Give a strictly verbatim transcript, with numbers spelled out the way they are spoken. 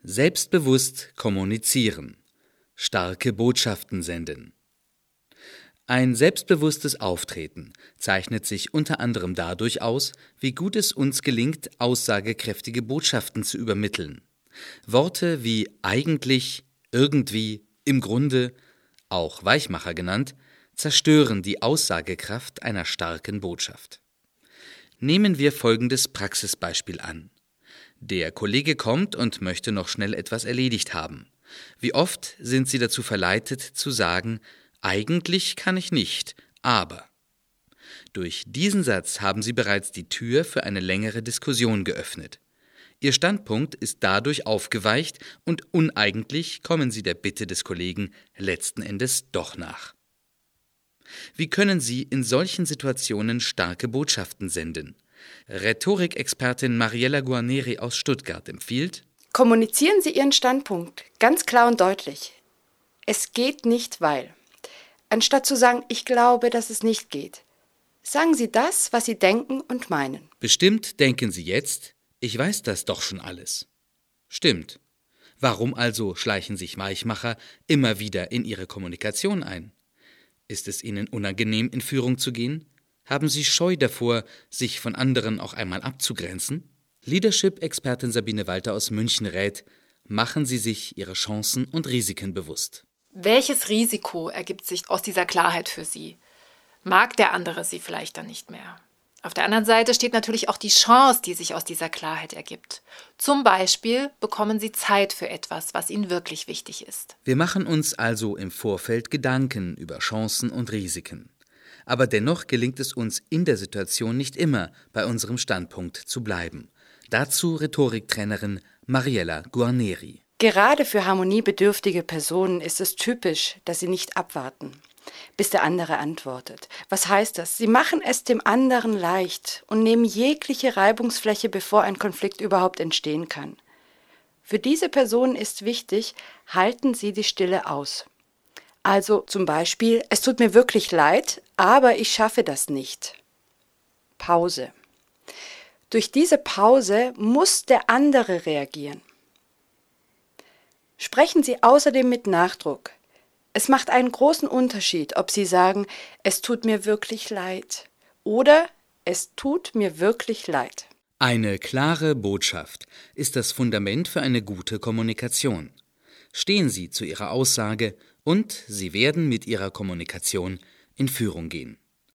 Selbstbewusst kommunizieren. Starke Botschaften senden. Ein selbstbewusstes Auftreten zeichnet sich unter anderem dadurch aus, wie gut es uns gelingt, aussagekräftige Botschaften zu übermitteln. Worte wie eigentlich, irgendwie, im Grunde, auch Weichmacher genannt, zerstören die Aussagekraft einer starken Botschaft. Nehmen wir folgendes Praxisbeispiel an. Der Kollege kommt und möchte noch schnell etwas erledigt haben. Wie oft sind Sie dazu verleitet, zu sagen, eigentlich kann ich nicht, aber. Durch diesen Satz haben Sie bereits die Tür für eine längere Diskussion geöffnet. Ihr Standpunkt ist dadurch aufgeweicht und uneigentlich kommen Sie der Bitte des Kollegen letzten Endes doch nach. Wie können Sie in solchen Situationen starke Botschaften senden? Rhetorikexpertin Mariella Guarneri aus Stuttgart empfiehlt: Kommunizieren Sie Ihren Standpunkt ganz klar und deutlich. Es geht nicht, weil. Anstatt zu sagen, ich glaube, dass es nicht geht. Sagen Sie das, was Sie denken und meinen. Bestimmt denken Sie jetzt, ich weiß das doch schon alles. Stimmt. Warum also schleichen sich Weichmacher immer wieder in Ihre Kommunikation ein? Ist es Ihnen unangenehm, in Führung zu gehen? Haben Sie Scheu davor, sich von anderen auch einmal abzugrenzen? Leadership-Expertin Sabine Walter aus München rät: Machen Sie sich Ihre Chancen und Risiken bewusst. Welches Risiko ergibt sich aus dieser Klarheit für Sie? Mag der andere Sie vielleicht dann nicht mehr? Auf der anderen Seite steht natürlich auch die Chance, die sich aus dieser Klarheit ergibt. Zum Beispiel bekommen Sie Zeit für etwas, was Ihnen wirklich wichtig ist. Wir machen uns also im Vorfeld Gedanken über Chancen und Risiken. Aber dennoch gelingt es uns in der Situation nicht immer, bei unserem Standpunkt zu bleiben. Dazu Rhetoriktrainerin Mariella Guarneri. Gerade für harmoniebedürftige Personen ist es typisch, dass sie nicht abwarten, bis der andere antwortet. Was heißt das? Sie machen es dem anderen leicht und nehmen jegliche Reibungsfläche, bevor ein Konflikt überhaupt entstehen kann. Für diese Person ist wichtig, halten Sie die Stille aus. Also zum Beispiel, es tut mir wirklich leid, aber ich schaffe das nicht. Pause. Durch diese Pause muss der andere reagieren. Sprechen Sie außerdem mit Nachdruck. Es macht einen großen Unterschied, ob Sie sagen, es tut mir wirklich leid oder es tut mir wirklich leid. Eine klare Botschaft ist das Fundament für eine gute Kommunikation. Stehen Sie zu Ihrer Aussage und Sie werden mit Ihrer Kommunikation in Führung gehen.